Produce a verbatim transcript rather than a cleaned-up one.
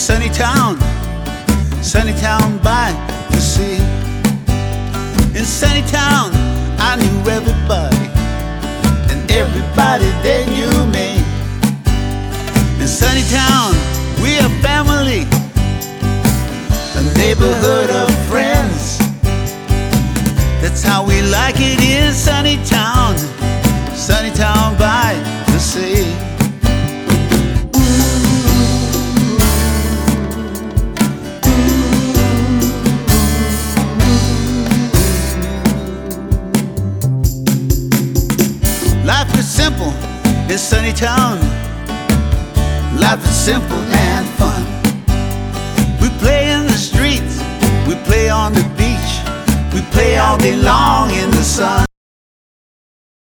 sunny town, sunny town by the sea. In sunny town, I knew everybody, and everybody they knew me. In sunny town, we are family, a neighborhood of friends. That's how we like it in sunny town, sunny town by the sea. Life is simple in sunny town. Life is simple and fun. We play in the streets, we play on the beach, we play all day long.